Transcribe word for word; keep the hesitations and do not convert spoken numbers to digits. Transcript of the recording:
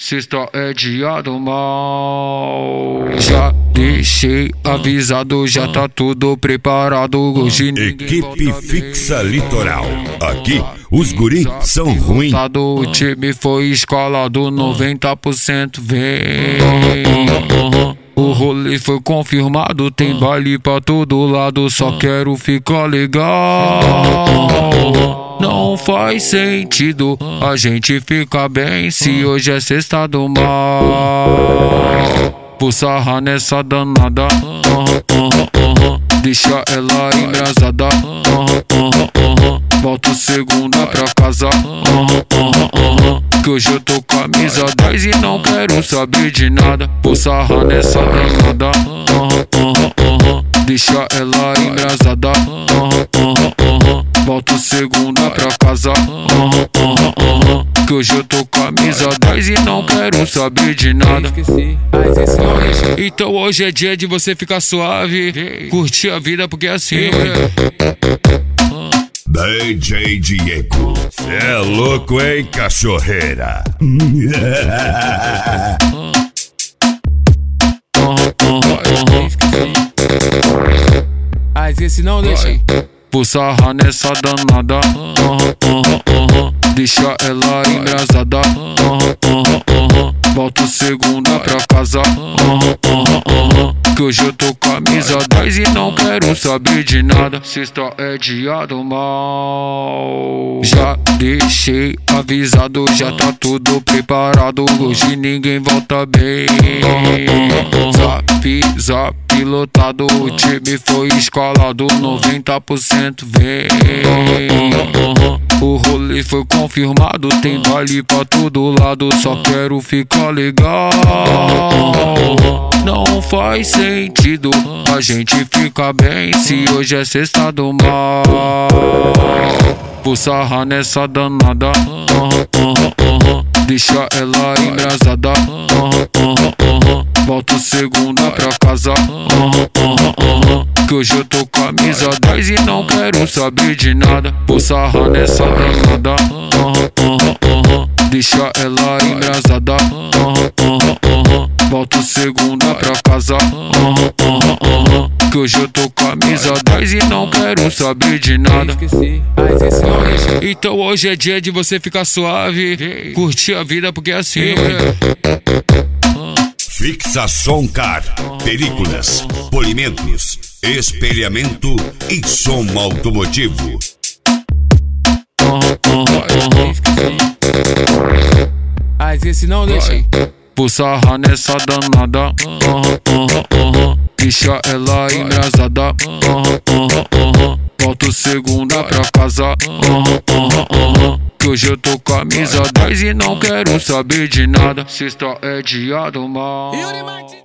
sexta é dia do mal. Já deixei avisado, já tá tudo preparado. Hoje Equipe Fixa Litoral. Aqui os guri são ruins. O time foi escalado, noventa por cento vem. O rolê foi confirmado, tem baile pra todo lado, só quero ficar legal. Não faz sentido a gente ficar bem se hoje é sexta do mal. Vou sarrar nessa danada, deixa ela embrasada. Volto segunda pra casa, que hoje eu tô camisa dez e não quero saber de nada. Vou sarrar nessa danada, deixa ela embrasada. Volto segunda pra casa, que hoje eu tô camisa dez e não quero saber de nada. Então hoje é dia de você ficar suave, curtir a vida porque é assim. D J Diego, cê é louco, hein, cachorreira? Mas esse não deixa. Vou sarrar nessa danada, deixa ela embrasada. Volto segunda pra casa, que hoje eu tô camisa dez e não quero saber de nada. Sexta é dia do mal. Já deixei avisado, já tá tudo preparado. Hoje ninguém volta bem. Zap, zap lotado, o time foi escalado, noventa por cento vem. O rolê foi confirmado, tem baile pra todo lado, só quero ficar legal. Não faz sentido a gente ficar bem se hoje é sexta do mal. Vou sarrar nessa danada, deixa ela embrasada. Volto segunda pra casa, que hoje eu tô camisa dez e não quero saber de nada. Vou sarrar nessa danada, deixa ela embrasada. Volto segunda pra casa, que hoje eu tô camisa dez e não quero saber de nada. Então hoje é dia de você ficar suave, curtir a vida porque é assim. Fixa Soncar, películas, polimentos, espelhamento e som automotivo. Mas esse não deixa. Vou sarrar nessa danada, deixa ela embrasada. Volto segunda pra casa, que hoje eu tô camisa dez e não quero saber de nada. Sexta é dia do mal.